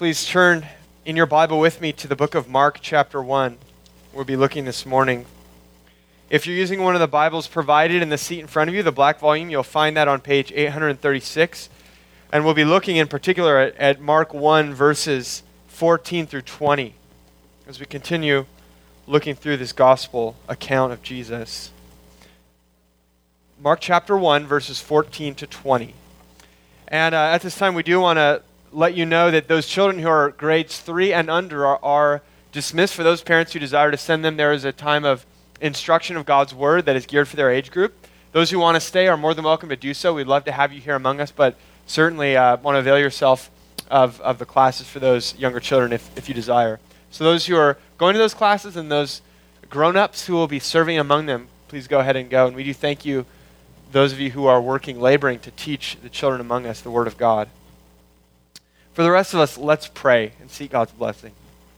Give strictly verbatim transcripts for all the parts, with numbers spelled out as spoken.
Please turn in your Bible with me to the book of Mark chapter one. We'll be looking this morning. If you're using one of the Bibles provided in the seat in front of you, the black volume, you'll find that on page eight hundred thirty-six. And we'll be looking in particular at, at Mark one, verses fourteen through twenty, as we continue looking through this gospel account of Jesus. Mark chapter one, verses fourteen to twenty. And uh, at this time, we do want to let you know that those children who are grades three and under are, are dismissed. For those parents who desire to send them, there is a time of instruction of God's Word that is geared for their age group. Those who want to stay are more than welcome to do so. We'd love to have you here among us, but certainly uh, want to avail yourself of, of the classes for those younger children if, if you desire. So those who are going to those classes and those grown-ups who will be serving among them, please go ahead and go. And we do thank you, those of you who are working, laboring to teach the children among us the Word of God. For the rest of us, let's pray and seek God's blessing.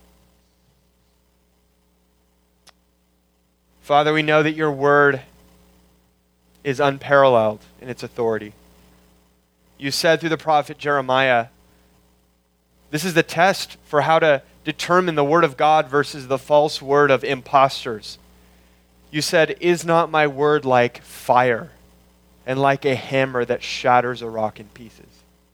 Father, we know that your word is unparalleled in its authority. You said through the prophet Jeremiah, this is the test for how to determine the word of God versus the false word of impostors. You said, is not my word like fire and like a hammer that shatters a rock in pieces?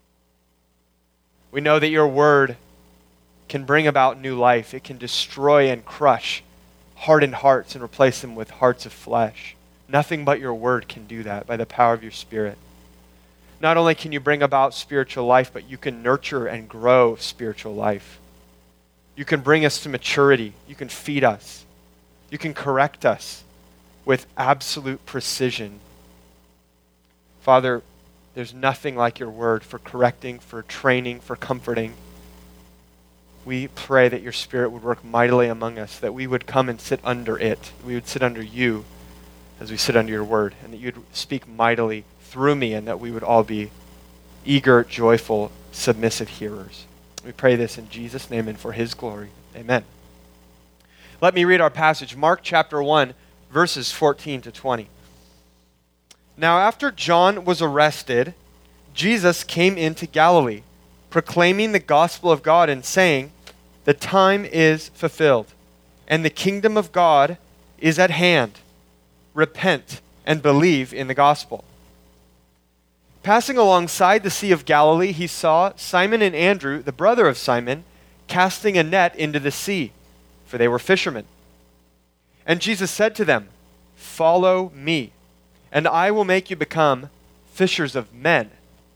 We know that your word can bring about new life. It can destroy and crush hardened hearts and replace them with hearts of flesh. Nothing but your word can do that by the power of your Spirit. Not only can you bring about spiritual life, but you can nurture and grow spiritual life. You can bring us to maturity. You can feed us. You can correct us with absolute precision. Father, there's nothing like your word for correcting, for training, for comforting. We pray that your Spirit would work mightily among us, that we would come and sit under it. We would sit under you as we sit under your word, and that you'd speak mightily through me, and that we would all be eager, joyful, submissive hearers. We pray this in Jesus' name and for his glory. Amen. Let me read our passage, Mark chapter one, verses fourteen to twenty. Now after John was arrested, Jesus came into Galilee, proclaiming the gospel of God and saying, the time is fulfilled, and the kingdom of God is at hand. Repent and believe in the gospel. Passing alongside the Sea of Galilee, he saw Simon and Andrew, the brother of Simon, casting a net into the sea, for they were fishermen. And Jesus said to them, follow me, and I will make you become fishers of men.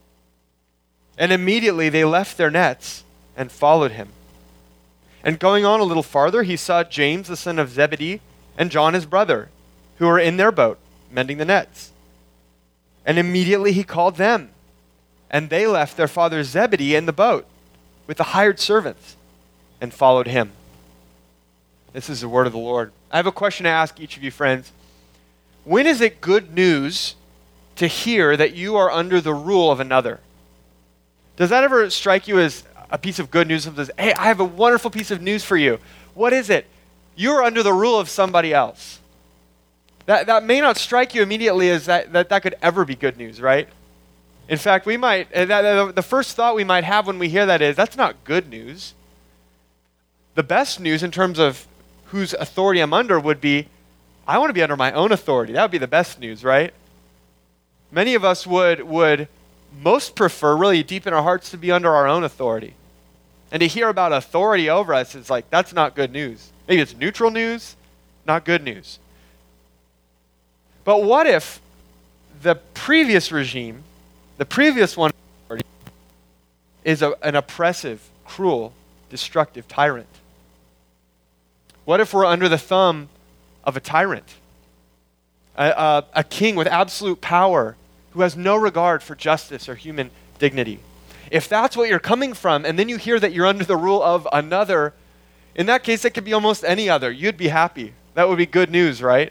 And immediately they left their nets and followed him. And going on a little farther, he saw James, the son of Zebedee, and John, his brother, who were in their boat, mending the nets. And immediately he called them. And they left their father Zebedee in the boat with the hired servants and followed him. This is the word of the Lord. I have a question to ask each of you, friends. When is it good news to hear that you are under the rule of another? Does that ever strike you as a piece of good news? Something says, hey, I have a wonderful piece of news for you. What is it? You're under the rule of somebody else. That that may not strike you immediately as that that, that could ever be good news, right? In fact, we might, uh, that, uh, the first thought we might have when we hear that is, that's not good news. The best news in terms of whose authority I'm under would be, I want to be under my own authority. That would be the best news, right? Many of us would would most prefer, really deep in our hearts, to be under our own authority. And to hear about authority over us is like, that's not good news. Maybe it's neutral news, not good news. But what if the previous regime, the previous one, is a, an oppressive, cruel, destructive tyrant? What if we're under the thumb of a tyrant, a, a, a king with absolute power who has no regard for justice or human dignity? If that's what you're coming from, and then you hear that you're under the rule of another, in that case, it could be almost any other. You'd be happy. That would be good news, right?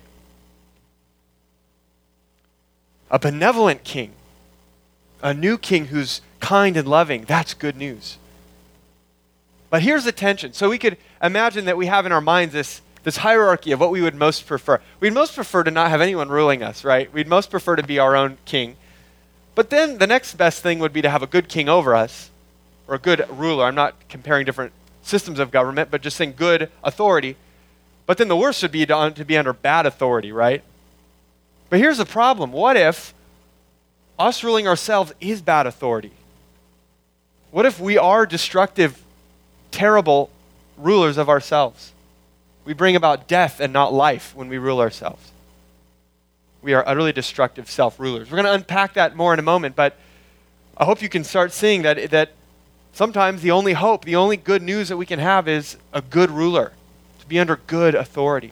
A benevolent king, a new king who's kind and loving, that's good news. But here's the tension. So we could imagine that we have in our minds this this hierarchy of what we would most prefer. We'd most prefer to not have anyone ruling us, right? We'd most prefer to be our own king. But then the next best thing would be to have a good king over us. or a good ruler. I'm not comparing different systems of government, but just saying good authority. But then the worst would be to, to be under bad authority, right? But here's the problem. What if us ruling ourselves is bad authority? What if we are destructive, terrible rulers of ourselves? We bring about death and not life when we rule ourselves. We are utterly destructive self-rulers. We're going to unpack that more in a moment, but I hope you can start seeing that, that sometimes the only hope, the only good news that we can have is a good ruler, to be under good authority.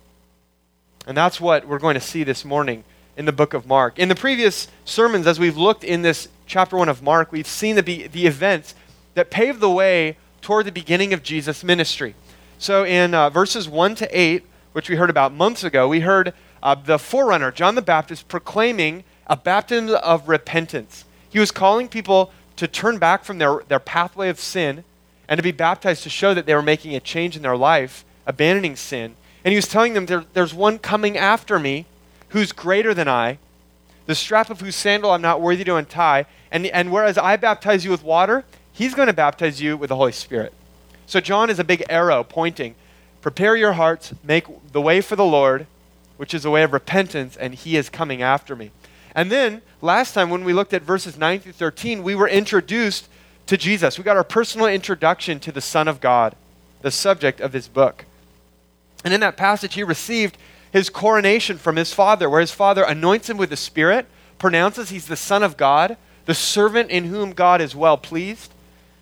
And that's what we're going to see this morning in the book of Mark. In the previous sermons, as we've looked in this chapter one of Mark, we've seen the, be, the events that paved the way toward the beginning of Jesus' ministry. So in uh, verses one to eight, which we heard about months ago, we heard uh, the forerunner, John the Baptist, proclaiming a baptism of repentance. He was calling people to turn back from their, their pathway of sin and to be baptized to show that they were making a change in their life, abandoning sin. And he was telling them, there, there's one coming after me who's greater than I, the strap of whose sandal I'm not worthy to untie. And, and whereas I baptize you with water, he's going to baptize you with the Holy Spirit. So John is a big arrow pointing, prepare your hearts, make the way for the Lord, which is a way of repentance, and he is coming after me. And then, last time when we looked at verses nine through thirteen, we were introduced to Jesus. We got our personal introduction to the Son of God, the subject of this book. And in that passage, he received his coronation from his Father, where his Father anoints him with the Spirit, pronounces he's the Son of God, the servant in whom God is well pleased.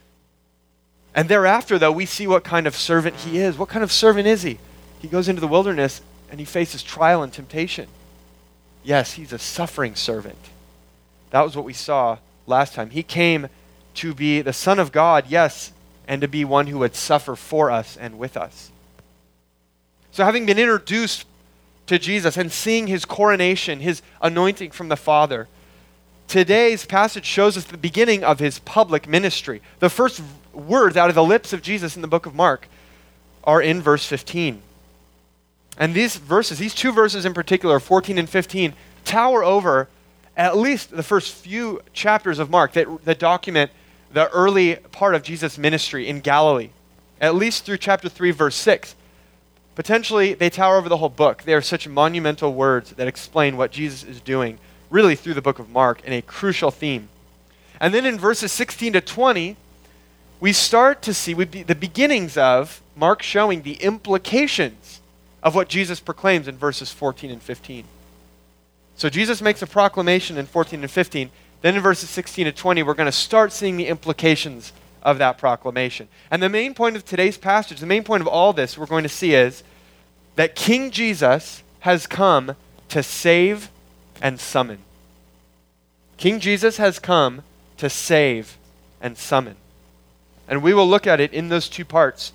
And thereafter, though, we see what kind of servant he is. What kind of servant is he? He goes into the wilderness and he faces trial and temptation. Yes, he's a suffering servant. That was what we saw last time. He came to be the Son of God, yes, and to be one who would suffer for us and with us. So having been introduced to Jesus and seeing his coronation, his anointing from the Father, today's passage shows us the beginning of his public ministry. The first words out of the lips of Jesus in the book of Mark are in verse fifteen. And these verses, these two verses in particular, fourteen and fifteen, tower over at least the first few chapters of Mark that, that document the early part of Jesus' ministry in Galilee, at least through chapter three, verse six. Potentially, they tower over the whole book. They are such monumental words that explain what Jesus is doing, really through the book of Mark, in a crucial theme. And then in verses sixteen to twenty, we start to see we be, the beginnings of Mark showing the implications of what Jesus proclaims in verses fourteen and fifteen. So Jesus makes a proclamation in fourteen and fifteen. Then in verses sixteen to twenty, we're going to start seeing the implications of that proclamation. And the main point of today's passage, the main point of all this we're going to see is that King Jesus has come to save and summon. King Jesus has come to save and summon. And we will look at it in those two parts.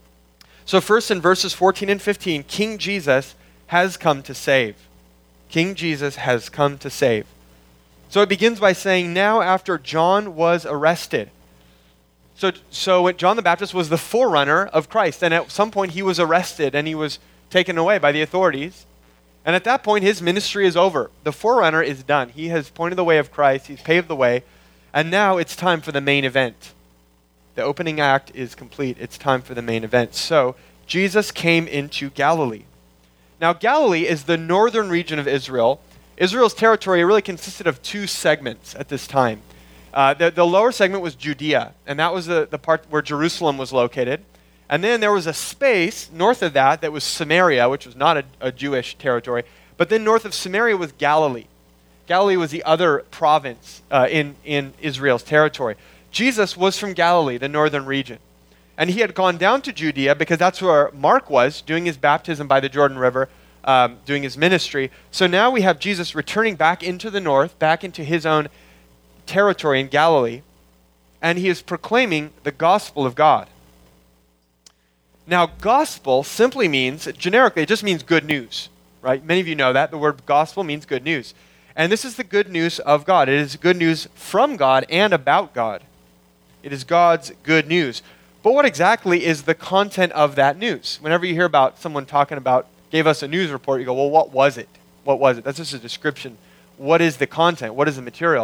So first in verses fourteen and fifteen, King Jesus has come to save. King Jesus has come to save. So it begins by saying, now after John was arrested. So, so John the Baptist was the forerunner of Christ, and at some point he was arrested and he was taken away by the authorities. And at that point his ministry is over. The forerunner is done. He has pointed the way of Christ, he's paved the way, and now it's time for the main event. The opening act is complete. It's time for the main event. So Jesus came into Galilee. Now Galilee is the northern region of Israel. Israel's territory really consisted of two segments at this time. Uh, the, the lower segment was Judea, and that was the, the part where Jerusalem was located. And then there was a space north of that that was Samaria, which was not a, a Jewish territory. But then north of Samaria was Galilee. Galilee was the other province uh, in, in Israel's territory. Jesus was from Galilee, the northern region. And he had gone down to Judea because that's where Mark was, doing his baptism by the Jordan River, um, doing his ministry. So now we have Jesus returning back into the north, back into his own territory in Galilee, and he is proclaiming the gospel of God. Now, gospel simply means, generically, it just means good news, right? Many of you know that. The word gospel means good news. And this is the good news of God. It is good news from God and about God. It is God's good news. But what exactly is the content of that news? Whenever you hear about someone talking about, gave us a news report, you go, well, what was it? What was it? That's just a description. What is the content? What is the material?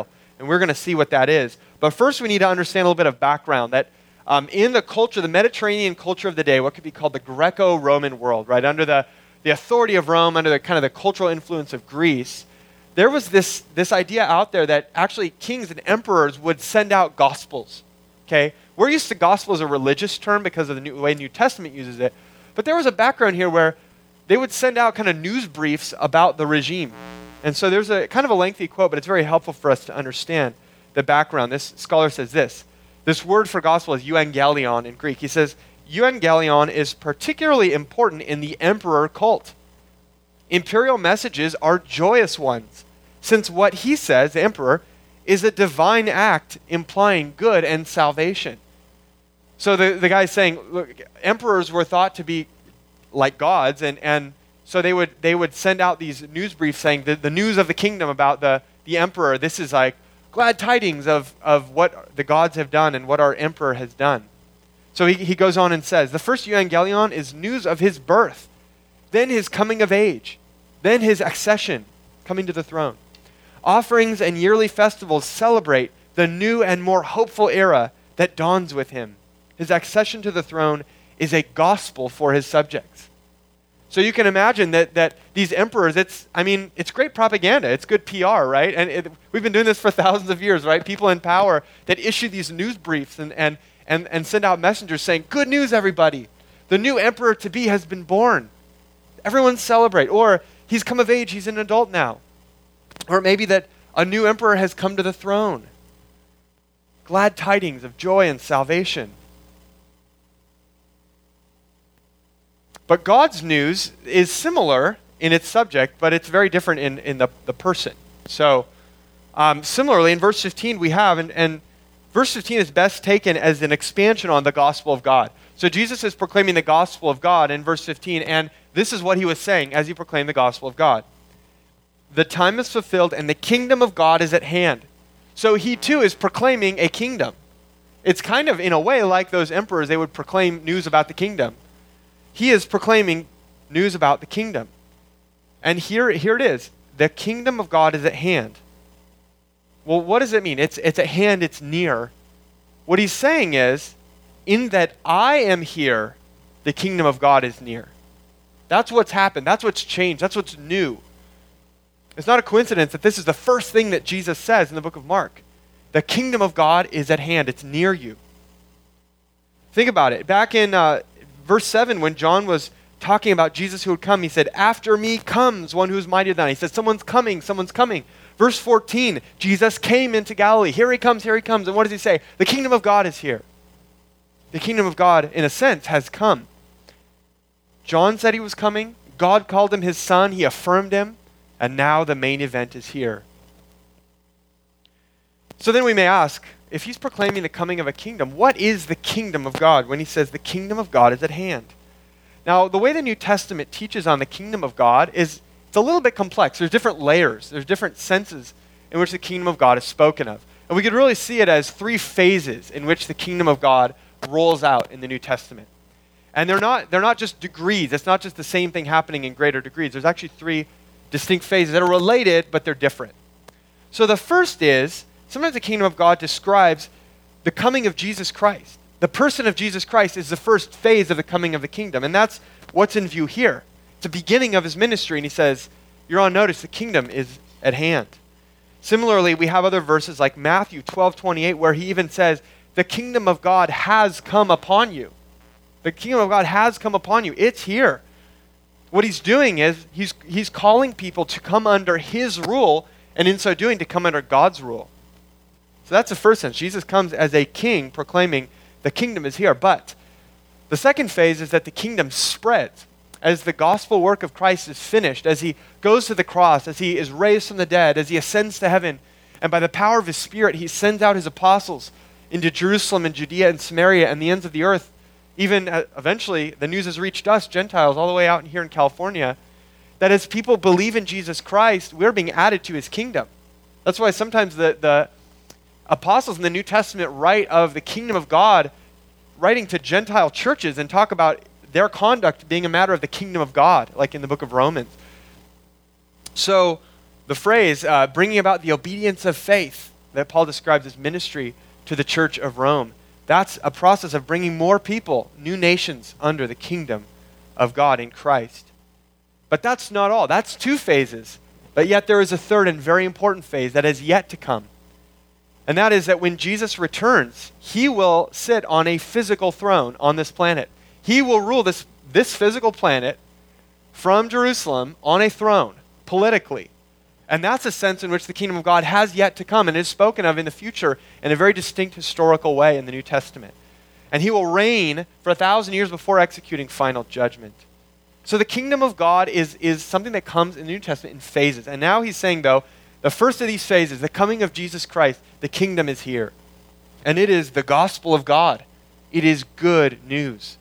And we're going to see what that is. But first we need to understand a little bit of background that um, in the culture, the Mediterranean culture of the day, what could be called the Greco-Roman world, right? Under the, the authority of Rome, under the kind of the cultural influence of Greece, there was this, this idea out there that actually kings and emperors would send out gospels, okay? We're used to gospel as a religious term because of the, new, the way New Testament uses it. But there was a background here where they would send out kind of news briefs about the regime. And so there's a kind of a lengthy quote, but it's very helpful for us to understand the background. This scholar says this. This word for gospel is euangelion in Greek. He says, euangelion is particularly important in the emperor cult. Imperial messages are joyous ones, since what he says, the emperor, is a divine act implying good and salvation. So the, the guy's saying, look, emperors were thought to be like gods, and, and so they would they would send out these news briefs saying the, the news of the kingdom about the, the emperor. This is like glad tidings of, of what the gods have done and what our emperor has done. So he, he goes on and says, the first euangelion is news of his birth, then his coming of age, then his accession, coming to the throne. Offerings and yearly festivals celebrate the new and more hopeful era that dawns with him. His accession to the throne is a gospel for his subjects. So you can imagine that that these emperors, it's, I mean, it's great propaganda. It's good P R, right? And it, we've been doing this for thousands of years, right? People in power that issue these news briefs and, and, and, and send out messengers saying, good news, everybody. The new emperor-to-be has been born. Everyone celebrate. Or he's come of age, he's an adult now. Or maybe that a new emperor has come to the throne. Glad tidings of joy and salvation. But God's news is similar in its subject, but it's very different in, in the, the person. So um, similarly, in verse fifteen we have, and, and verse fifteen is best taken as an expansion on the gospel of God. So Jesus is proclaiming the gospel of God in verse fifteen, and this is what he was saying as he proclaimed the gospel of God. The time is fulfilled and the kingdom of God is at hand. So he too is proclaiming a kingdom. It's kind of in a way like those emperors, they would proclaim news about the kingdom. He is proclaiming news about the kingdom. And here, here it is. The kingdom of God is at hand. Well, what does it mean? It's, it's at hand, it's near. What he's saying is, in that I am here, the kingdom of God is near. That's what's happened. That's what's changed. That's what's new. It's not a coincidence that this is the first thing that Jesus says in the book of Mark. The kingdom of God is at hand. It's near you. Think about it. Back in uh, verse seven, when John was talking about Jesus who would come, he said, after me comes one who is mightier than I. He said, someone's coming, someone's coming. Verse fourteen, Jesus came into Galilee. Here he comes, here he comes. And what does he say? The kingdom of God is here. The kingdom of God, in a sense, has come. John said he was coming. God called him his son. He affirmed him. And now the main event is here. So then we may ask, if he's proclaiming the coming of a kingdom, what is the kingdom of God when he says the kingdom of God is at hand? Now, the way the New Testament teaches on the kingdom of God is it's a little bit complex. There's different layers. There's different senses in which the kingdom of God is spoken of. And we could really see it as three phases in which the kingdom of God rolls out in the New Testament. And they're not, they're not just degrees. It's not just the same thing happening in greater degrees. There's actually three distinct phases that are related, but they're different. So the first is, sometimes the kingdom of God describes the coming of Jesus Christ. The person of Jesus Christ is the first phase of the coming of the kingdom, and that's what's in view here. It's the beginning of his ministry, and he says, you're on notice, the kingdom is at hand. Similarly, we have other verses like Matthew twelve twenty-eight, where he even says, the kingdom of God has come upon you. The kingdom of God has come upon you. It's here. What he's doing is he's, he's calling people to come under his rule, and in so doing, to come under God's rule. So that's the first sense. Jesus comes as a king proclaiming the kingdom is here. But the second phase is that the kingdom spreads. As the gospel work of Christ is finished, as he goes to the cross, as he is raised from the dead, as he ascends to heaven, and by the power of his Spirit, he sends out his apostles into Jerusalem and Judea and Samaria and the ends of the earth. Even uh, eventually, the news has reached us, Gentiles, all the way out here in California, that as people believe in Jesus Christ, we're being added to his kingdom. That's why sometimes the, the apostles in the New Testament write of the kingdom of God, writing to Gentile churches and talk about their conduct being a matter of the kingdom of God, like in the book of Romans. So the phrase, uh, bringing about the obedience of faith, that Paul describes as ministry to the church of Rome. That's a process of bringing more people, new nations, under the kingdom of God in Christ. But that's not all. That's two phases. But yet there is a third and very important phase that is yet to come. And that is that when Jesus returns, he will sit on a physical throne on this planet. He will rule this, this physical planet from Jerusalem on a throne, politically. And that's a sense in which the kingdom of God has yet to come and is spoken of in the future in a very distinct historical way in the New Testament. And he will reign for a thousand years before executing final judgment. So the kingdom of God is, is something that comes in the New Testament in phases. And now he's saying, though, the first of these phases, the coming of Jesus Christ, the kingdom is here. And it is the gospel of God. It is good news.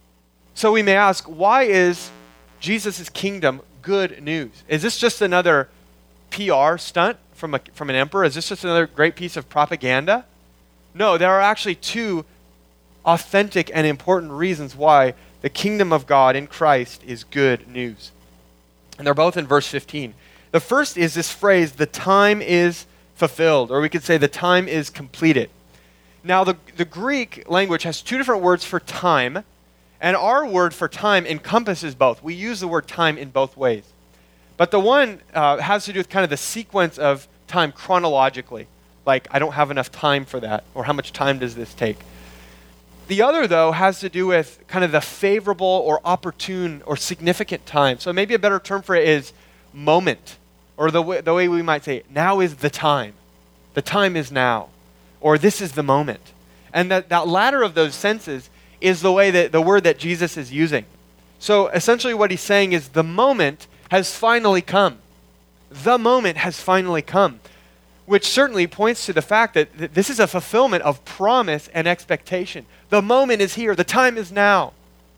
So we may ask, why is Jesus' kingdom good news? Is this just another P R stunt from, a, from an emperor? Is this just another great piece of propaganda? No, there are actually two authentic and important reasons why the kingdom of God in Christ is good news. And they're both in verse fifteen. The first is this phrase, the time is fulfilled, or we could say the time is completed. Now, the, the Greek language has two different words for time, and our word for time encompasses both. We use the word time in both ways. But the one uh, has to do with kind of the sequence of time chronologically. Like, I don't have enough time for that, or how much time does this take? The other, though, has to do with kind of the favorable or opportune or significant time. So maybe a better term for it is moment, or the way, the way we might say it, now is the time. The time is now, or this is the moment. And that, that latter of those senses is the way that the word that Jesus is using. So essentially what he's saying is the moment has finally come. The moment has finally come, which certainly points to the fact that th- this is a fulfillment of promise and expectation. The moment is here. The time is now.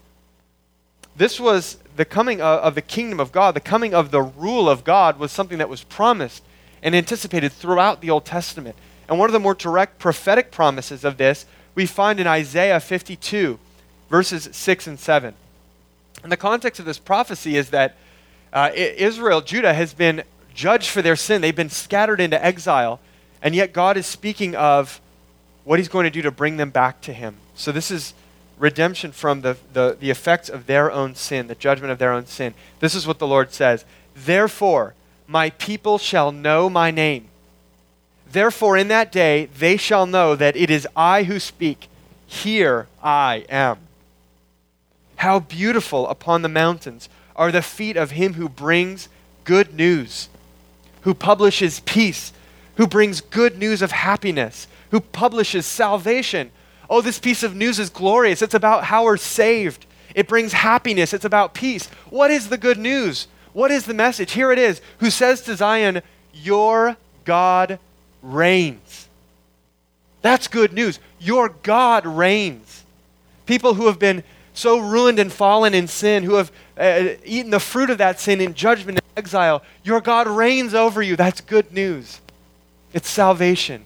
This was the coming of, of the kingdom of God. The coming of the rule of God was something that was promised and anticipated throughout the Old Testament. And one of the more direct prophetic promises of this we find in Isaiah fifty-two, verses six and seven. And the context of this prophecy is that uh, Israel, Judah, has been judged for their sin. They've been scattered into exile, and yet God is speaking of what he's going to do to bring them back to him. So this is redemption from the, the, the effects of their own sin, the judgment of their own sin. This is what the Lord says. Therefore, my people shall know my name. Therefore, in that day, they shall know that it is I who speak. Here I am. How beautiful upon the mountains are the feet of him who brings good news, who publishes peace, who brings good news of happiness, who publishes salvation. Oh, this piece of news is glorious. It's about how we're saved. It brings happiness. It's about peace. What is the good news? What is the message? Here it is. Who says to Zion, your God reigns. That's good news. Your God reigns. People who have been so ruined and fallen in sin, who have uh, eaten the fruit of that sin in judgment and exile, your God reigns over you. That's good news. It's salvation.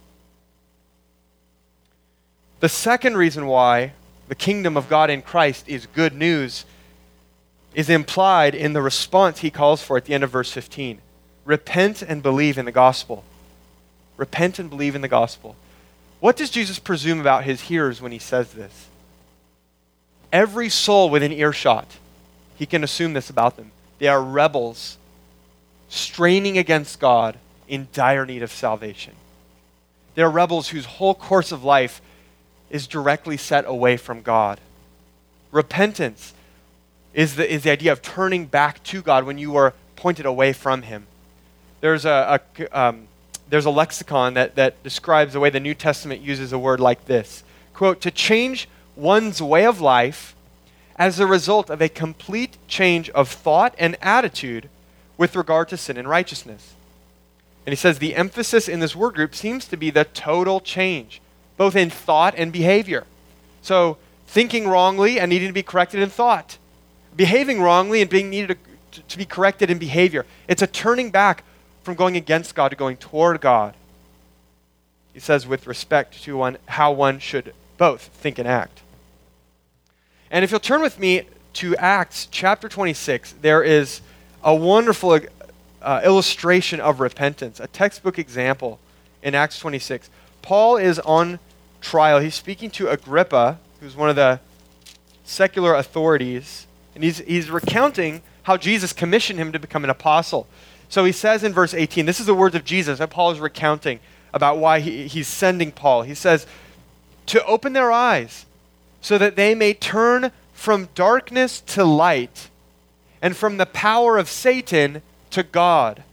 The second reason why the kingdom of God in Christ is good news is implied in the response he calls for at the end of verse fifteen. Repent and believe in the gospel. Repent and believe in the gospel. What does Jesus presume about his hearers when he says this? Every soul within earshot, he can assume this about them. They are rebels, straining against God in dire need of salvation. They are rebels whose whole course of life is directly set away from God. Repentance is the, is the idea of turning back to God when you are pointed away from him. There's a, a, um, there's a lexicon that, that describes the way the New Testament uses a word like this. Quote, to change one's way of life as a result of a complete change of thought and attitude with regard to sin and righteousness. And he says the emphasis in this word group seems to be the total change, both in thought and behavior. So thinking wrongly and needing to be corrected in thought. Behaving wrongly and being needed to, to be corrected in behavior. It's a turning back from going against God to going toward God. He says with respect to one, how one should both think and act. And if you'll turn with me to Acts chapter twenty-six, there is a wonderful uh, illustration of repentance, a textbook example in Acts twenty-six. Paul is on trial. He's speaking to Agrippa, who's one of the secular authorities, and he's, he's recounting how Jesus commissioned him to become an apostle. So he says in verse eighteen, this is the words of Jesus that Paul is recounting about why he, he's sending Paul. He says, to open their eyes so that they may turn from darkness to light and from the power of Satan to God,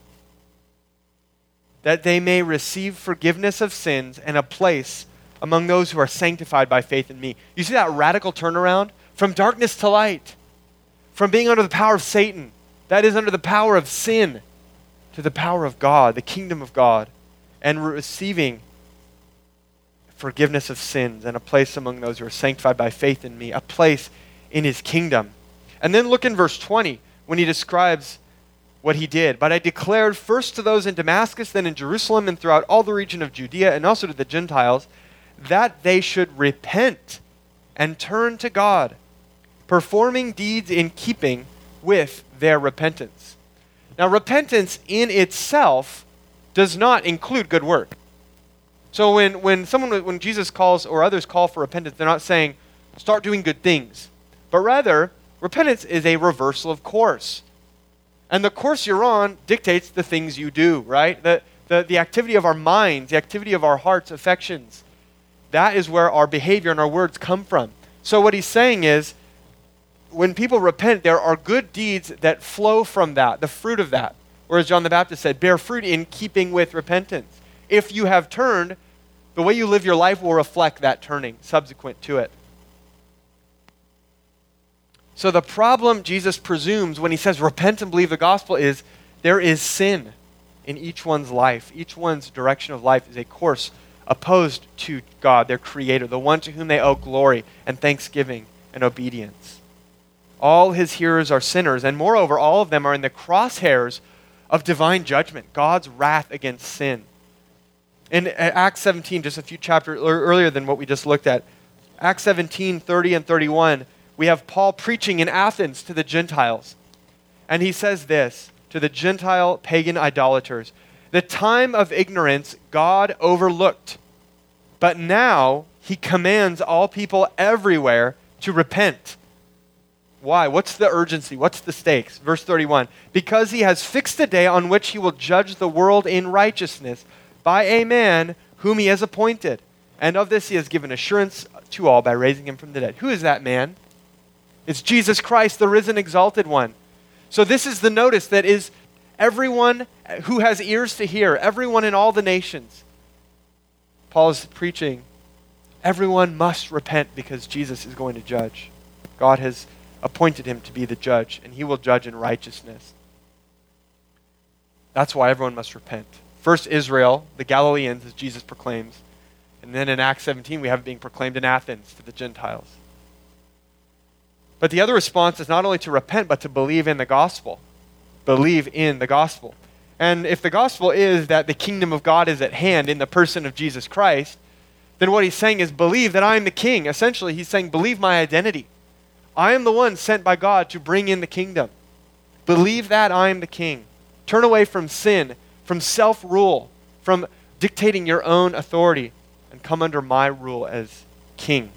that they may receive forgiveness of sins and a place among those who are sanctified by faith in me. You see that radical turnaround? From darkness to light. From being under the power of Satan, that is under the power of sin, to the power of God, the kingdom of God, and receiving forgiveness of sins and a place among those who are sanctified by faith in me, a place in his kingdom. And then look in verse twenty when he describes what he did. But I declared first to those in Damascus, then in Jerusalem, and throughout all the region of Judea, and also to the Gentiles, that they should repent and turn to God, performing deeds in keeping with their repentance. Now, repentance in itself does not include good work. So when, when someone, when Jesus calls or others call for repentance, they're not saying, start doing good things. But rather, repentance is a reversal of course. And the course you're on dictates the things you do, right? The, the, the activity of our minds, the activity of our hearts, affections. That is where our behavior and our words come from. So what he's saying is, when people repent, there are good deeds that flow from that, the fruit of that. Or as John the Baptist said, bear fruit in keeping with repentance. If you have turned, the way you live your life will reflect that turning subsequent to it. So the problem Jesus presumes when he says repent and believe the gospel is there is sin in each one's life. Each one's direction of life is a course opposed to God, their creator, the one to whom they owe glory and thanksgiving and obedience. All his hearers are sinners, and moreover, all of them are in the crosshairs of divine judgment, God's wrath against sin. In Acts seventeen, just a few chapters earlier than what we just looked at, Acts seventeen, thirty and thirty-one, we have Paul preaching in Athens to the Gentiles. And he says this to the Gentile pagan idolaters, the time of ignorance God overlooked, but now he commands all people everywhere to repent. Why? What's the urgency? What's the stakes? Verse thirty-one, because he has fixed a day on which he will judge the world in righteousness by a man whom he has appointed. And of this he has given assurance to all by raising him from the dead. Who is that man? It's Jesus Christ, the risen, exalted one. So this is the notice that is everyone who has ears to hear, everyone in all the nations. Paul is preaching, everyone must repent because Jesus is going to judge. God has appointed him to be the judge, and he will judge in righteousness. That's why everyone must repent. First Israel, the Galileans, as Jesus proclaims. And then in Acts seventeen, we have it being proclaimed in Athens to the Gentiles. But the other response is not only to repent, but to believe in the gospel. Believe in the gospel. And if the gospel is that the kingdom of God is at hand in the person of Jesus Christ, then what he's saying is believe that I am the king. Essentially, he's saying believe my identity. I am the one sent by God to bring in the kingdom. Believe that I am the king. Turn away from sin, from self-rule, from dictating your own authority, and come under my rule as king.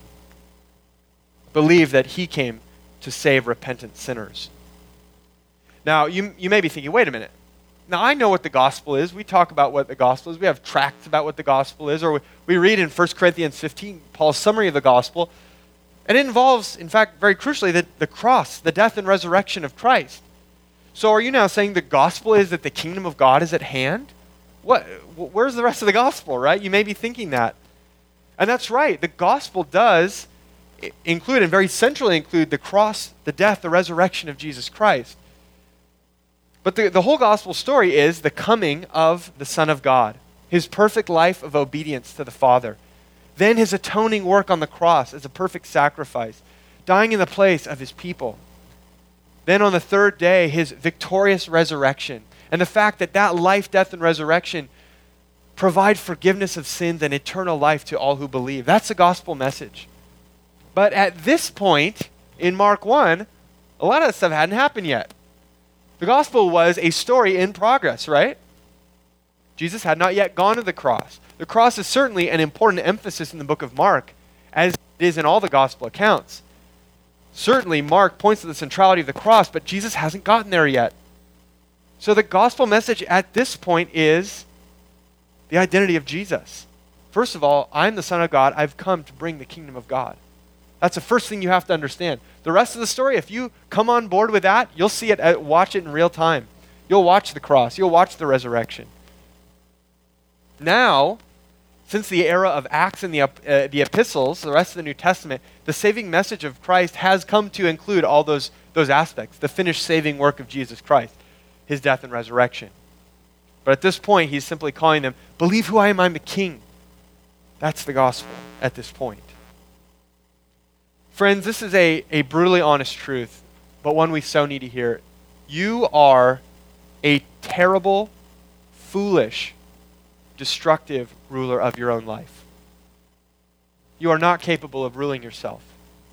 Believe that he came to save repentant sinners. Now, you, you may be thinking, wait a minute. Now, I know what the gospel is. We talk about what the gospel is. We have tracts about what the gospel is. Or we, we read in First Corinthians fifteen, Paul's summary of the gospel. And it involves, in fact, very crucially, the, the cross, the death and resurrection of Christ. So are you now saying the gospel is that the kingdom of God is at hand? What? Where's the rest of the gospel, right? You may be thinking that. And that's right. The gospel does include, and very centrally include, the cross, the death, the resurrection of Jesus Christ. But the, the whole gospel story is the coming of the Son of God, his perfect life of obedience to the Father. Then his atoning work on the cross as a perfect sacrifice, dying in the place of his people. Then on the third day, his victorious resurrection. And the fact that that life, death, and resurrection provide forgiveness of sins and eternal life to all who believe. That's the gospel message. But at this point, in Mark one, a lot of that stuff hadn't happened yet. The gospel was a story in progress, right? Jesus had not yet gone to the cross. The cross is certainly an important emphasis in the book of Mark, as it is in all the gospel accounts. Certainly, Mark points to the centrality of the cross, but Jesus hasn't gotten there yet. So the gospel message at this point is the identity of Jesus. First of all, I'm the Son of God. I've come to bring the kingdom of God. That's the first thing you have to understand. The rest of the story, if you come on board with that, you'll see it, uh, watch it in real time. You'll watch the cross. You'll watch the resurrection. Now, since the era of Acts and the, uh, the epistles, the rest of the New Testament, the saving message of Christ has come to include all those, those aspects, the finished saving work of Jesus Christ, his death and resurrection. But at this point, he's simply calling them, believe who I am, I'm the king. That's the gospel at this point. Friends, this is a, a brutally honest truth, but one we so need to hear. You are a terrible, foolish, destructive ruler of your own life. You are not capable of ruling yourself.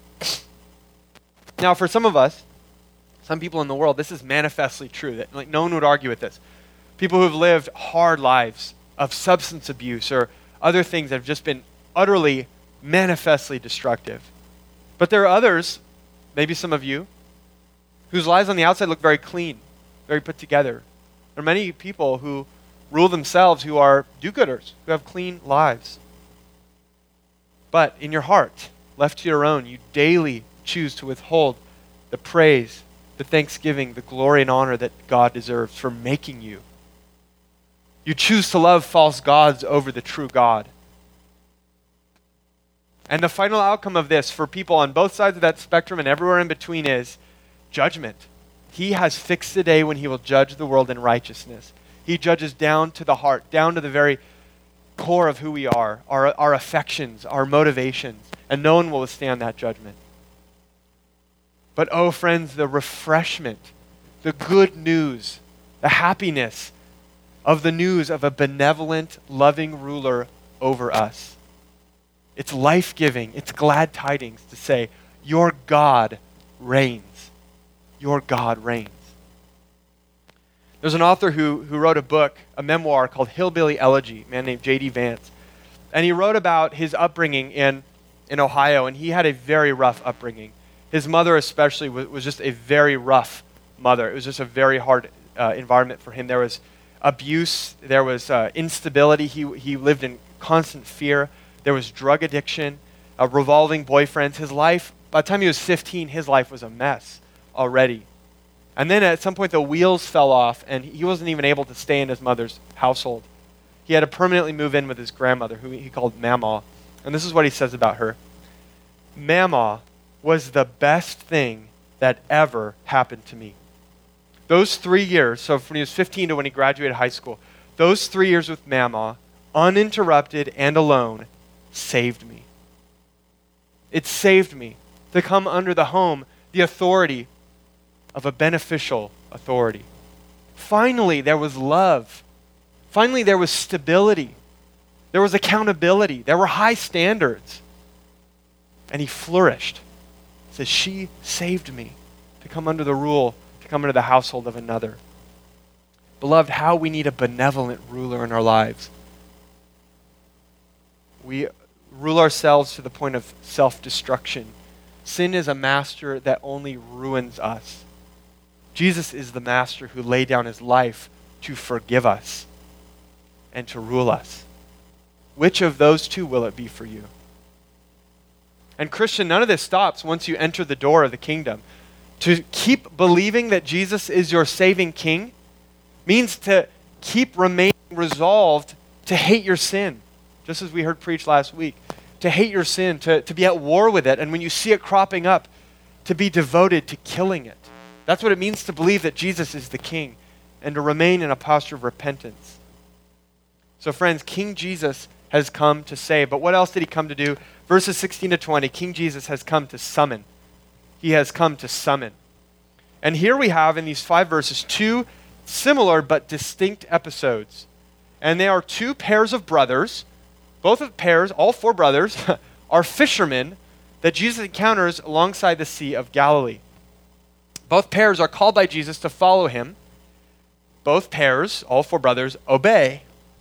Now, for some of us, some people in the world, this is manifestly true. That like no one would argue with this. People who have lived hard lives of substance abuse or other things that have just been utterly, manifestly destructive. But there are others, maybe some of you, whose lives on the outside look very clean, very put together. There are many people who rule themselves who are do-gooders, who have clean lives. But in your heart, left to your own, you daily choose to withhold the praise, the thanksgiving, the glory and honor that God deserves for making you. You choose to love false gods over the true God. And the final outcome of this for people on both sides of that spectrum and everywhere in between is judgment. He has fixed the day when he will judge the world in righteousness. He judges down to the heart, down to the very core of who we are, our, our affections, our motivations, and no one will withstand that judgment. But oh, friends, the refreshment, the good news, the happiness of the news of a benevolent, loving ruler over us. It's life-giving. It's glad tidings to say, your God reigns. Your God reigns. There's an author who, who wrote a book, a memoir called Hillbilly Elegy, a man named J D Vance. And he wrote about his upbringing in, in Ohio, and he had a very rough upbringing. His mother especially was, was just a very rough mother. It was just a very hard uh, environment for him. There was abuse. There was uh, instability. He, he lived in constant fear. There was drug addiction, uh, revolving boyfriends. His life, by the time he was fifteen, his life was a mess already. And then at some point the wheels fell off and he wasn't even able to stay in his mother's household. He had to permanently move in with his grandmother, who he called Mamaw. And this is what he says about her. Mamaw was the best thing that ever happened to me. Those three years, so from when he was fifteen to when he graduated high school, those three years with Mamaw, uninterrupted and alone, saved me. It saved me to come under the home, the authority of a beneficial authority. Finally, there was love. Finally, there was stability. There was accountability. There were high standards. And he flourished. He says, she saved me to come under the rule, to come under the household of another. Beloved, how we need a benevolent ruler in our lives. We rule ourselves to the point of self-destruction. Sin is a master that only ruins us. Jesus is the master who laid down his life to forgive us and to rule us. Which of those two will it be for you? And Christian, none of this stops once you enter the door of the kingdom. To keep believing that Jesus is your saving king means to keep remaining resolved to hate your sin, just as we heard preached last week. To hate your sin, to, to be at war with it, and when you see it cropping up, to be devoted to killing it. That's what it means to believe that Jesus is the king and to remain in a posture of repentance. So friends, King Jesus has come to save. But what else did he come to do? Verses sixteen to twenty, King Jesus has come to summon. He has come to summon. And here we have in these five verses two similar but distinct episodes. And they are two pairs of brothers. Both of pairs, all four brothers, are fishermen that Jesus encounters alongside the Sea of Galilee. Both pairs are called by Jesus to follow him. Both pairs, all four brothers, obey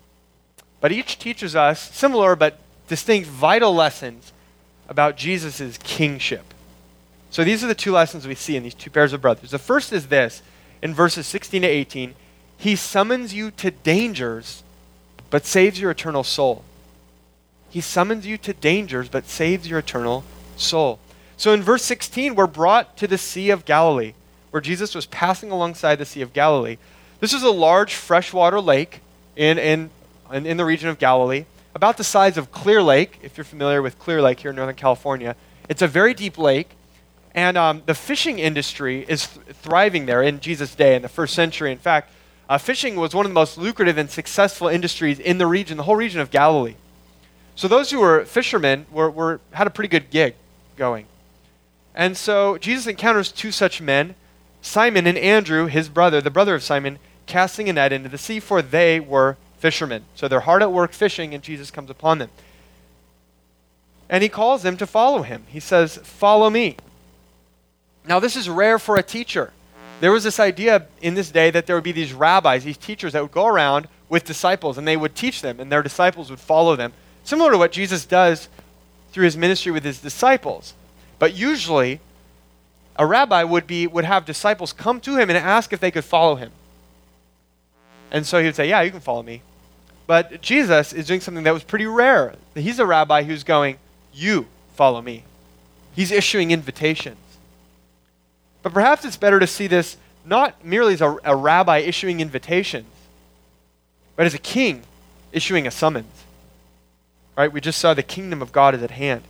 But each teaches us similar but distinct vital lessons about Jesus' kingship. So these are the two lessons we see in these two pairs of brothers. The first is this, in verses sixteen to eighteen, he summons you to dangers, but saves your eternal soul. He summons you to dangers, but saves your eternal soul. So in verse sixteen, we're brought to the Sea of Galilee, where Jesus was passing alongside the Sea of Galilee. This is a large freshwater lake in, in, in the region of Galilee, about the size of Clear Lake, if you're familiar with Clear Lake here in Northern California. It's a very deep lake, and um, the fishing industry is th- thriving there in Jesus' day, in the first century. In fact, uh, fishing was one of the most lucrative and successful industries in the region, the whole region of Galilee. So those who were fishermen were, were had a pretty good gig going. And so Jesus encounters two such men, Simon and Andrew, his brother, the brother of Simon, casting a net into the sea, for they were fishermen. So they're hard at work fishing, and Jesus comes upon them. And he calls them to follow him. He says, "Follow me." Now this is rare for a teacher. There was this idea in this day that there would be these rabbis, these teachers that would go around with disciples, and they would teach them, and their disciples would follow them. Similar to what Jesus does through his ministry with his disciples. But usually, a rabbi would be would have disciples come to him and ask if they could follow him. And so he would say, "Yeah, you can follow me." But Jesus is doing something that was pretty rare. He's a rabbi who's going, "You follow me." He's issuing invitations. But perhaps it's better to see this not merely as a, a rabbi issuing invitations, but as a king issuing a summons. Right? We just saw the kingdom of God is at hand.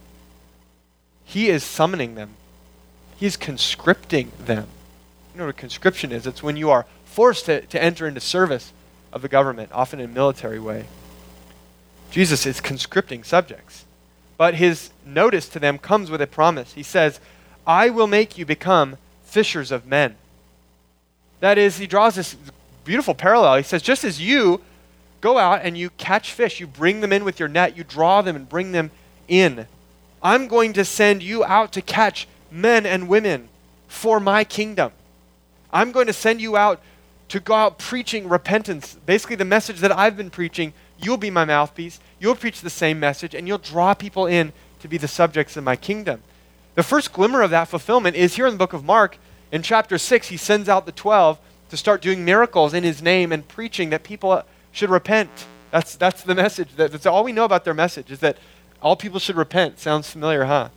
He is summoning them. He's conscripting them. You know what a conscription is? It's when you are forced to, to enter into service of the government, often in a military way. Jesus is conscripting subjects. But his notice to them comes with a promise. He says, "I will make you become fishers of men." That is, he draws this beautiful parallel. He says, just as you go out and you catch fish, you bring them in with your net, you draw them and bring them in, I'm going to send you out to catch men and women for my kingdom. I'm going to send you out to go out preaching repentance. Basically the message that I've been preaching, you'll be my mouthpiece, you'll preach the same message, and you'll draw people in to be the subjects of my kingdom. The first glimmer of that fulfillment is here in the book of Mark. In chapter six, he sends out the twelve to start doing miracles in his name and preaching that people should repent. That's that's the message. That's all we know about their message, is that all people should repent. Sounds familiar, huh?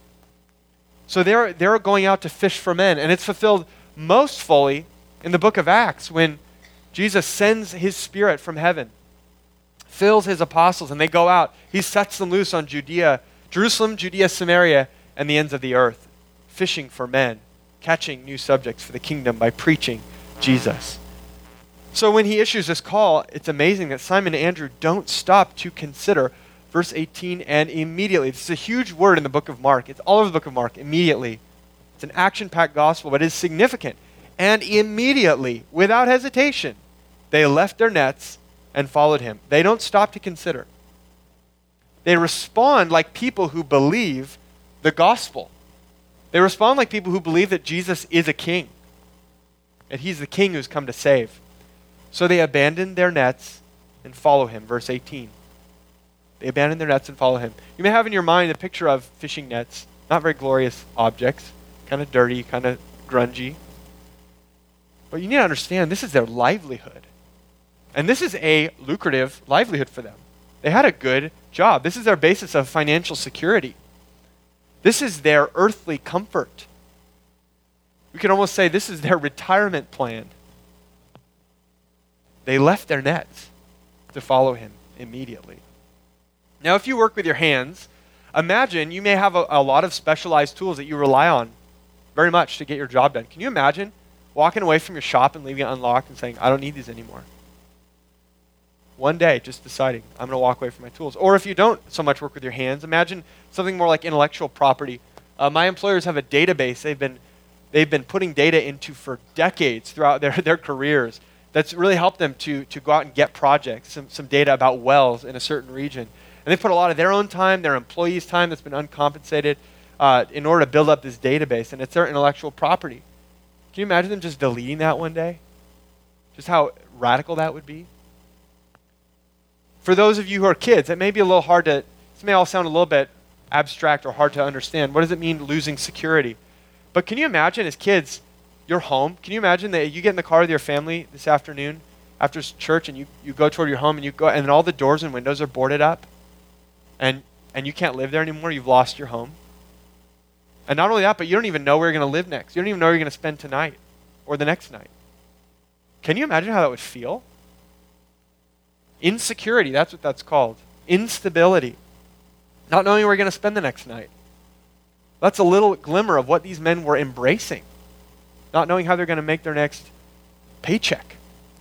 So they're, they're going out to fish for men, and it's fulfilled most fully in the book of Acts when Jesus sends his Spirit from heaven, fills his apostles, and they go out. He sets them loose on Judea, Jerusalem, Judea, Samaria, and the ends of the earth, fishing for men, catching new subjects for the kingdom by preaching Jesus. So when he issues this call, it's amazing that Simon and Andrew don't stop to consider verse eighteen, and immediately. This is a huge word in the book of Mark. It's all over the book of Mark, immediately. It's an action-packed gospel, but it is significant. And immediately, without hesitation, they left their nets and followed him. They don't stop to consider. They respond like people who believe the gospel. They respond like people who believe that Jesus is a king, that he's the king who's come to save. So they abandon their nets and follow him. Verse eighteen. They abandon their nets and follow him. You may have in your mind a picture of fishing nets, not very glorious objects, kind of dirty, kind of grungy. But you need to understand, this is their livelihood. And this is a lucrative livelihood for them. They had a good job. This is their basis of financial security. This is their earthly comfort. We could almost say this is their retirement plan. They left their nets to follow him immediately. Now, if you work with your hands, imagine you may have a, a lot of specialized tools that you rely on very much to get your job done. Can you imagine walking away from your shop and leaving it unlocked and saying, "I don't need these anymore"? One day, just deciding, I'm going to walk away from my tools. Or if you don't so much work with your hands, imagine something more like intellectual property. Uh, my employers have a database they've been they've been putting data into for decades throughout their, their careers that's really helped them to, to go out and get projects, some, some data about wells in a certain region. And they put a lot of their own time, their employees' time that's been uncompensated uh, in order to build up this database, and it's their intellectual property. Can you imagine them just deleting that one day? Just how radical that would be? For those of you who are kids, it may be a little hard to, this may all sound a little bit abstract or hard to understand. What does it mean losing security? But can you imagine as kids, you're home. Can you imagine that you get in the car with your family this afternoon after church and you, you go toward your home and you go and then all the doors and windows are boarded up and, and you can't live there anymore. You've lost your home. And not only that, but you don't even know where you're going to live next. You don't even know where you're going to spend tonight or the next night. Can you imagine how that would feel? Insecurity, that's what that's called. Instability. Not knowing where you're going to spend the next night. That's a little glimmer of what these men were embracing. Not knowing how they're going to make their next paycheck.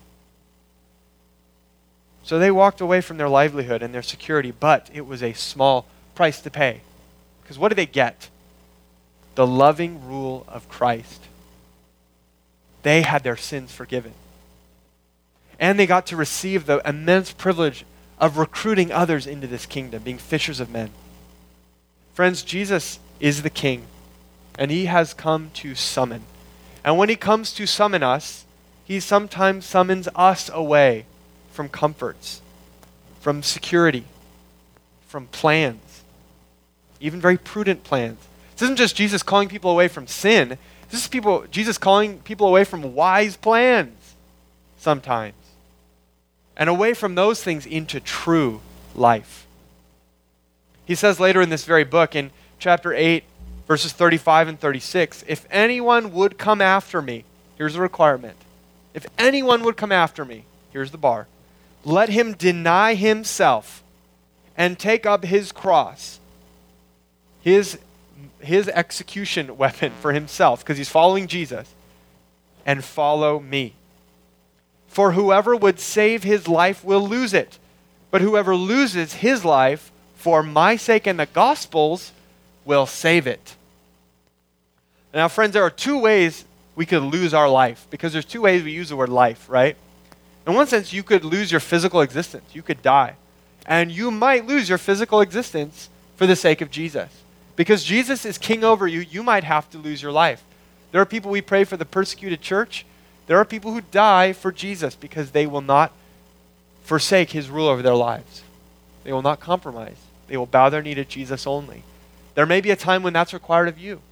So they walked away from their livelihood and their security, but it was a small price to pay. Because what did they get? The loving rule of Christ. They had their sins forgiven. And they got to receive the immense privilege of recruiting others into this kingdom, being fishers of men. Friends, Jesus is the King, and he has come to summon. And when he comes to summon us, he sometimes summons us away from comforts, from security, from plans, even very prudent plans. This isn't just Jesus calling people away from sin. This is people, Jesus calling people away from wise plans sometimes. And away from those things into true life. He says later in this very book, in chapter eight, verses thirty-five and thirty-six, if anyone would come after me, here's the requirement. If anyone would come after me, here's the bar. Let him deny himself and take up his cross, his, his execution weapon for himself, because he's following Jesus, and follow me. For whoever would save his life will lose it. But whoever loses his life for my sake and the gospel's will save it. Now, friends, there are two ways we could lose our life, because there's two ways we use the word life, right? In one sense, you could lose your physical existence. You could die. And you might lose your physical existence for the sake of Jesus. Because Jesus is king over you, you might have to lose your life. There are people we pray for the persecuted church. There are people who die for Jesus because they will not forsake his rule over their lives. They will not compromise. They will bow their knee to Jesus only. There may be a time when that's required of you.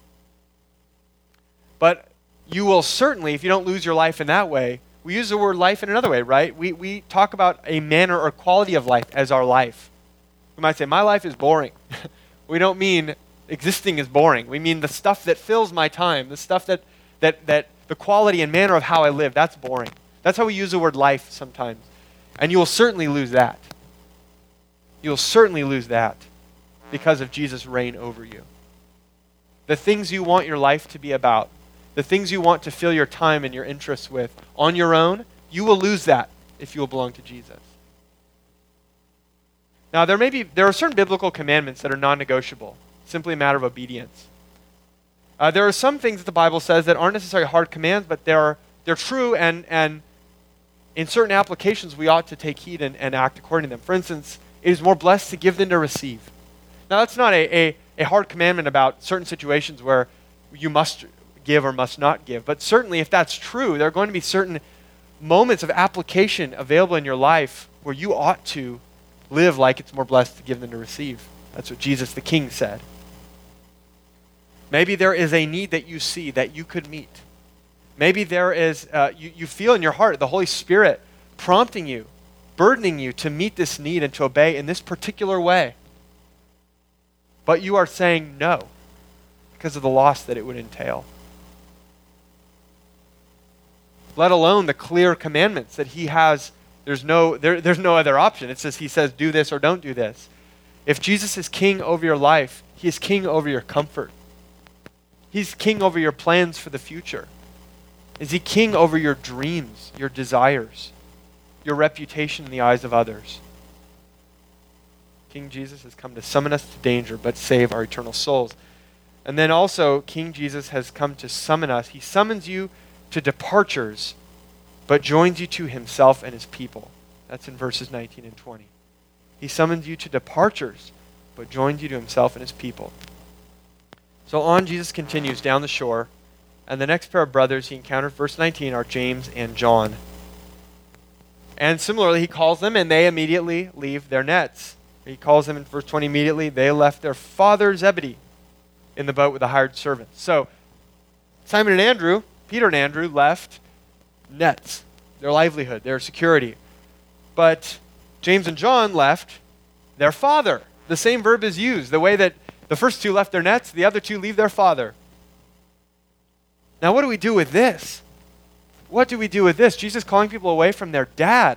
But you will certainly, if you don't lose your life in that way, we use the word life in another way, right? We, we talk about a manner or quality of life as our life. We might say, my life is boring. We don't mean existing is boring. We mean the stuff that fills my time, the stuff that, that, that the quality and manner of how I live, that's boring. That's how we use the word life sometimes. And you will certainly lose that. You will certainly lose that because of Jesus' reign over you. The things you want your life to be about, the things you want to fill your time and your interests with on your own, you will lose that if you will belong to Jesus. Now, there may be there are certain biblical commandments that are non-negotiable, simply a matter of obedience. Uh, there are some things that the Bible says that aren't necessarily hard commands, but they're they're true, and and in certain applications we ought to take heed and, and act according to them. For instance, it is more blessed to give than to receive. Now, that's not a, a, a hard commandment about certain situations where you must give or must not give. But certainly, if that's true, there are going to be certain moments of application available in your life where you ought to live like it's more blessed to give than to receive. That's what Jesus the King said. Maybe there is a need that you see that you could meet. Maybe there is, uh, you, you feel in your heart the Holy Spirit prompting you, burdening you to meet this need and to obey in this particular way. But you are saying no because of the loss that it would entail. Let alone the clear commandments that he has. There's no, there, there's no other option. It says he says do this or don't do this. If Jesus is king over your life, he is king over your comfort. He's king over your plans for the future. Is he king over your dreams, your desires, your reputation in the eyes of others? King Jesus has come to summon us to danger, but save our eternal souls. And then also, King Jesus has come to summon us. He summons you to departures, but joins you to himself and his people. That's in verses nineteen and twenty. He summons you to departures, but joins you to himself and his people. So on Jesus continues down the shore, and the next pair of brothers he encounters, verse nineteen, are James and John. And similarly, he calls them, and they immediately leave their nets. He calls them in verse twenty, immediately they left their father Zebedee in the boat with the hired servants. So Simon and Andrew, Peter and Andrew, left nets, their livelihood, their security. But James and John left their father. The same verb is used. The way that the first two left their nets, the other two leave their father. Now what do we do with this? What do we do with this? Jesus calling people away from their dad.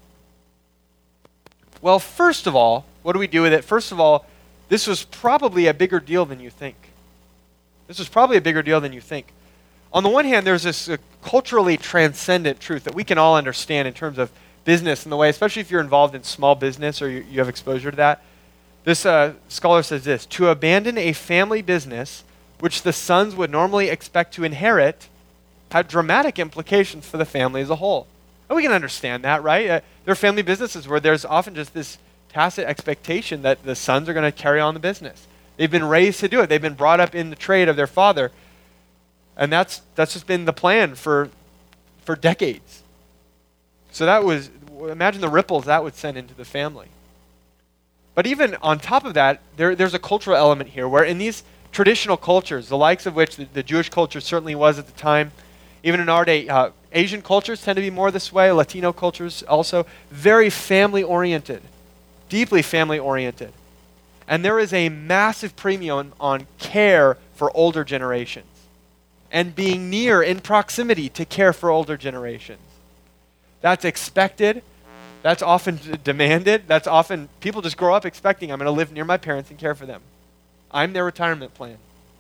Well, first of all, what do we do with it? First of all, this was probably a bigger deal than you think. This was probably a bigger deal than you think. On the one hand, there's this uh, culturally transcendent truth that we can all understand in terms of business and the way, especially if you're involved in small business or you, you have exposure to that. This uh, scholar says this: to abandon a family business which the sons would normally expect to inherit had dramatic implications for the family as a whole. And we can understand that, right? Uh, there are family businesses where there's often just this tacit expectation that the sons are going to carry on the business. They've been raised to do it. They've been brought up in the trade of their father. And that's that's just been the plan for for decades. So that was, imagine the ripples that would send into the family. But even on top of that, there, there's a cultural element here where in these traditional cultures, the likes of which the, the Jewish culture certainly was at the time, even in our day, uh, Asian cultures tend to be more this way, Latino cultures also, very family-oriented, deeply family-oriented. And there is a massive premium on care for older generations and being near in proximity to care for older generations. That's expected. That's often d- demanded. That's often, people just grow up expecting, I'm going to live near my parents and care for them. I'm their retirement plan.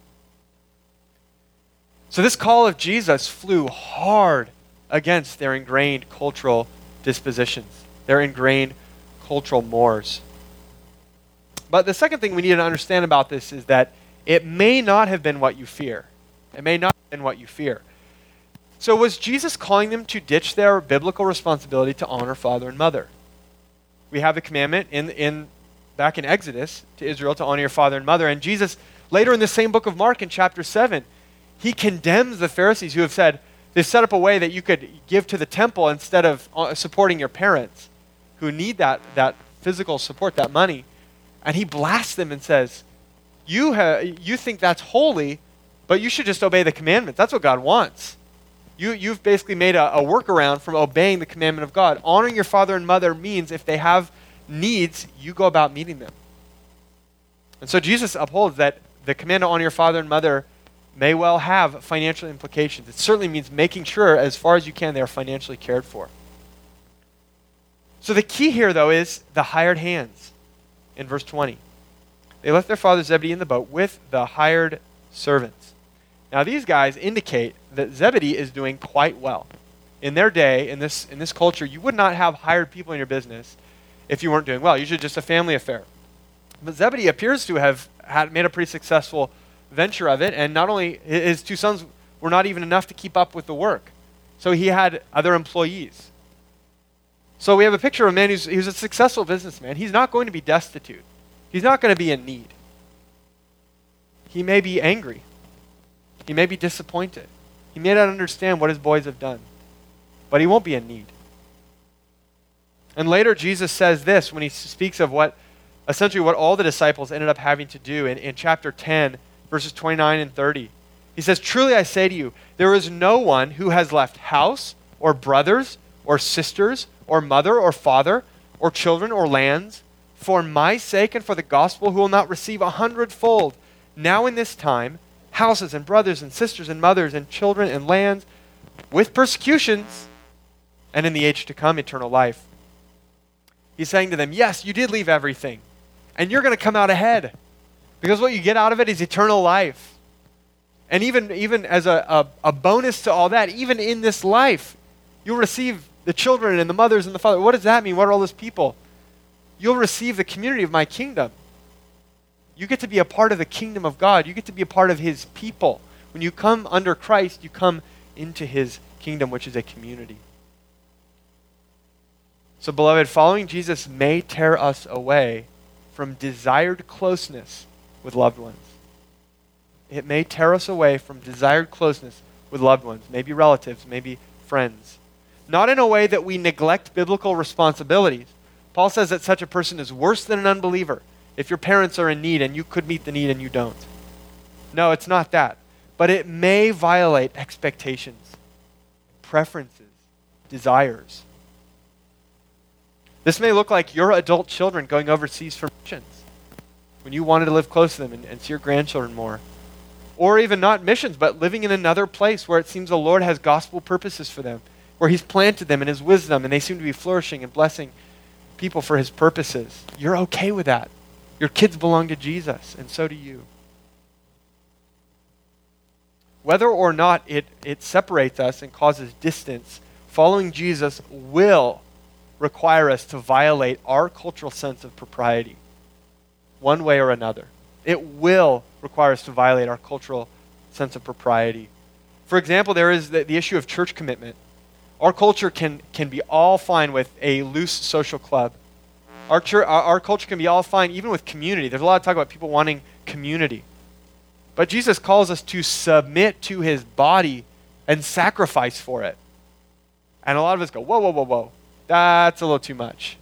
So this call of Jesus flew hard against their ingrained cultural dispositions, their ingrained cultural mores. But the second thing we need to understand about this is that it may not have been what you fear. It may not have been what you fear. So was Jesus calling them to ditch their biblical responsibility to honor father and mother? We have the commandment in, in back in Exodus to Israel to honor your father and mother. And Jesus, later in the same book of Mark in chapter seven, he condemns the Pharisees who have said, they've set up a way that you could give to the temple instead of supporting your parents who need that, that physical support, that money. And he blasts them and says, you, ha- you think that's holy, but you should just obey the commandments. That's what God wants. You, you've basically made a, a workaround from obeying the commandment of God. Honoring your father and mother means if they have needs, you go about meeting them. And so Jesus upholds that the command to honor your father and mother may well have financial implications. It certainly means making sure, as far as you can, they are financially cared for. So the key here, though, is the hired hands in verse twenty. They left their father Zebedee in the boat with the hired servants. Now these guys indicate that Zebedee is doing quite well. In their day, in this, in this culture, you would not have hired people in your business if you weren't doing well. Usually just a family affair. But Zebedee appears to have had made a pretty successful venture of it, and not only his two sons were not even enough to keep up with the work. So he had other employees. So we have a picture of a man who's, who's a successful businessman. He's not going to be destitute. He's not going to be in need. He may be angry. He may be disappointed. He may not understand what his boys have done. But he won't be in need. And later Jesus says this when he speaks of what, essentially what all the disciples ended up having to do in, in chapter ten, verses twenty-nine and thirty. He says, truly I say to you, there is no one who has left house or brothers or sisters or mother or father or children or lands for my sake and for the gospel who will not receive a hundredfold now in this time houses and brothers and sisters and mothers and children and lands with persecutions and in the age to come eternal life. He's saying to them, yes, you did leave everything and you're going to come out ahead because what you get out of it is eternal life. And even, even as a, a, a bonus to all that, even in this life, you'll receive the children and the mothers and the father. What does that mean? What are all those people? You'll receive the community of my kingdom. You get to be a part of the kingdom of God. You get to be a part of his people. When you come under Christ, you come into his kingdom, which is a community. So, beloved, following Jesus may tear us away from desired closeness with loved ones. It may tear us away from desired closeness with loved ones, maybe relatives, maybe friends. not in a way that we neglect biblical responsibilities. Paul says that such a person is worse than an unbeliever if your parents are in need and you could meet the need and you don't. No, it's not that. But it may violate expectations, preferences, desires. This may look like your adult children going overseas for missions when you wanted to live close to them and, and see your grandchildren more. Or even not missions, but living in another place where it seems the Lord has gospel purposes for them, where he's planted them in his wisdom and they seem to be flourishing and blessing people for his purposes. You're okay with that. Your kids belong to Jesus, and so do you. Whether or not it, it separates us and causes distance, following Jesus will require us to violate our cultural sense of propriety, one way or another. It will require us to violate our cultural sense of propriety. For example, there is the, the issue of church commitment. Our culture can, can be all fine with a loose social club. Our, church, our, our culture can be all fine even with community. There's a lot of talk about people wanting community. But Jesus calls us to submit to his body and sacrifice for it. And a lot of us go, whoa, whoa, whoa, whoa. That's a little too much.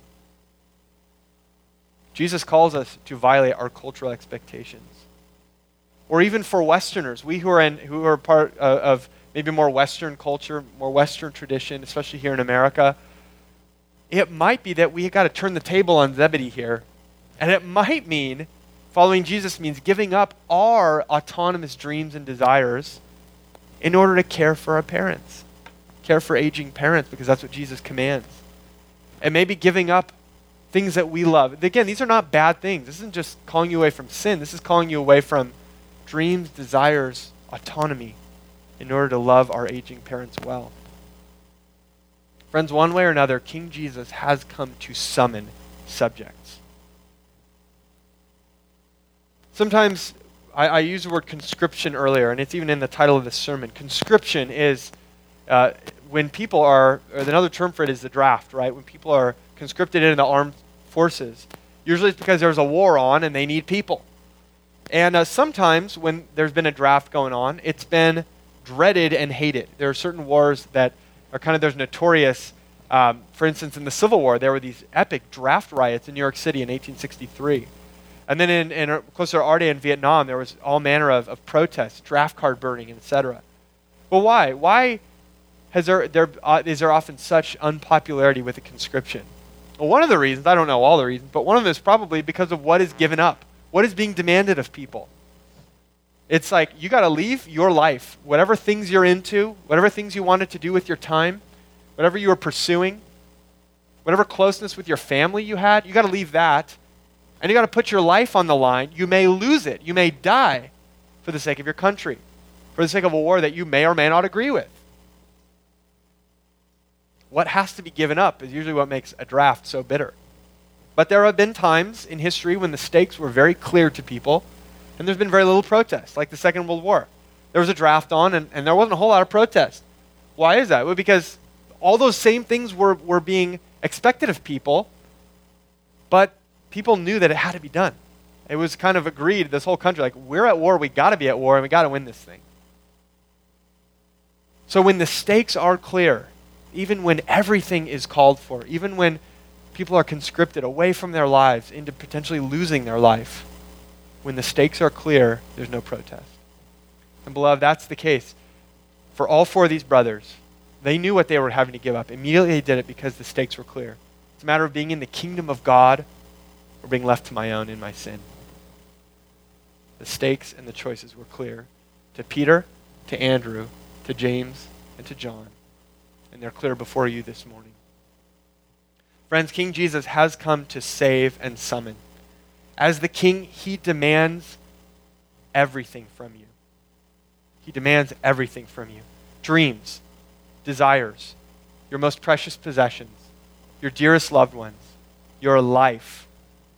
Jesus calls us to violate our cultural expectations. Or even for Westerners, we who are in, who are part of, of maybe more Western culture, more Western tradition, especially here in America, it might be that we got to turn the table on Zebedee here. And it might mean, following Jesus means giving up our autonomous dreams and desires in order to care for our parents, care for aging parents, because that's what Jesus commands. And maybe giving up things that we love. Again, these are not bad things. This isn't just calling you away from sin. This is calling you away from dreams, desires, autonomy in order to love our aging parents well. Friends, one way or another, King Jesus has come to summon subjects. Sometimes I, I used the word conscription earlier, and it's even in the title of this sermon. Conscription is uh, when people are, or another term for it is the draft, right? When people are conscripted into the armed forces. Usually it's because there's a war on and they need people. And uh, sometimes when there's been a draft going on, it's been dreaded and hated. There are certain wars that are kind of, there's notorious, um, for instance, in the Civil War, there were these epic draft riots in New York City in eighteen sixty-three. And then in, in closer to our day in Vietnam, there was all manner of, of protests, draft card burning, et cetera. Well, why? Why has there, there uh, is there often such unpopularity with the conscription? Well, one of the reasons, I don't know all the reasons, but one of them is probably because of what is given up, what is being demanded of people. It's like you got to leave your life, whatever things you're into, whatever things you wanted to do with your time, whatever you were pursuing, whatever closeness with your family you had, you got to leave that, and you got to put your life on the line. You may lose it. You may die for the sake of your country, for the sake of a war that you may or may not agree with. What has to be given up is usually what makes a draft so bitter. But there have been times in history when the stakes were very clear to people, and there's been very little protest, like the Second World War. There was a draft on, and, and there wasn't a whole lot of protest. Why is that? Well, because all those same things were, were being expected of people, but people knew that it had to be done. It was kind of agreed, this whole country, like, we're at war, we got to be at war, and we got to win this thing. So when the stakes are clear, even when everything is called for, even when people are conscripted away from their lives into potentially losing their life, when the stakes are clear, there's no protest. And beloved, that's the case for all four of these brothers. They knew what they were having to give up. Immediately they did it because the stakes were clear. It's a matter of being in the kingdom of God or being left to my own in my sin. The stakes and the choices were clear to Peter, to Andrew, to James, and to John. And they're clear before you this morning. Friends, King Jesus has come to save and summon. As the King, he demands everything from you. He demands everything from you. Dreams, desires, your most precious possessions, your dearest loved ones, your life.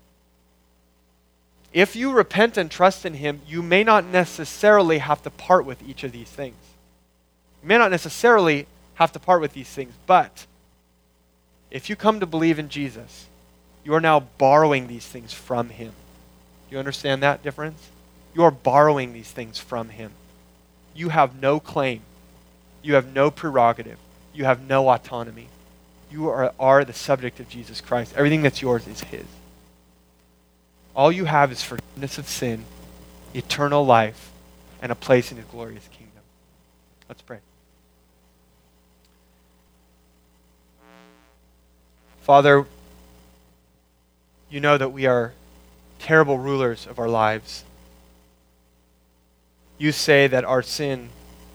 If you repent and trust in him, you may not necessarily have to part with each of these things. You may not necessarily have to part with these things, but if you come to believe in Jesus, you are now borrowing these things from him. You understand that difference? You are borrowing these things from him. You have no claim. You have no prerogative. you have no autonomy. You are, are the subject of Jesus Christ. Everything that's yours is his. All you have is forgiveness of sin, eternal life, and a place in his glorious kingdom. Let's pray. Father, you know that we are terrible rulers of our lives. You say that our sin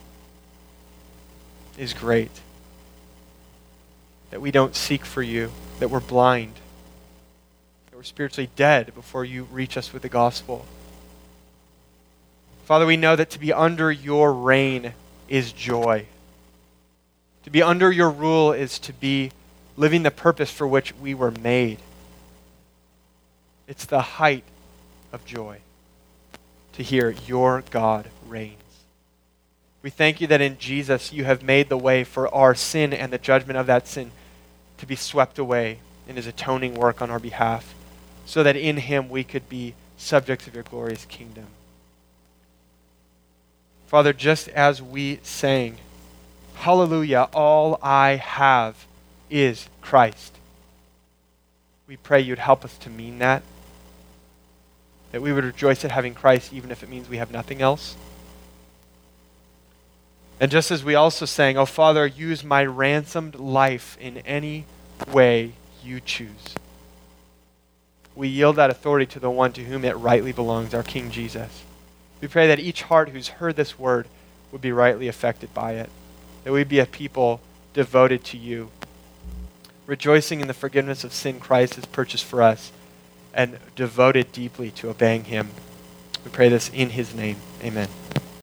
is great, that we don't seek for you, that we're blind, that we're spiritually dead before you reach us with the gospel. Father, we know that to be under your reign is joy. To be under your rule is to be living the purpose for which we were made. It's the height of joy to hear your God reigns. We thank you that in Jesus you have made the way for our sin and the judgment of that sin to be swept away in his atoning work on our behalf, so that in him we could be subjects of your glorious kingdom. Father, just as we sang, hallelujah, all I have is Christ. We pray you'd help us to mean that, that we would rejoice at having Christ even if it means we have nothing else. And just as we also sang, oh Father, use my ransomed life in any way you choose. We yield that authority to the one to whom it rightly belongs, our King Jesus. We pray that each heart who's heard this word would be rightly affected by it, that we'd be a people devoted to you, rejoicing in the forgiveness of sin Christ has purchased for us, and devoted deeply to obeying him. We pray this in his name. Amen.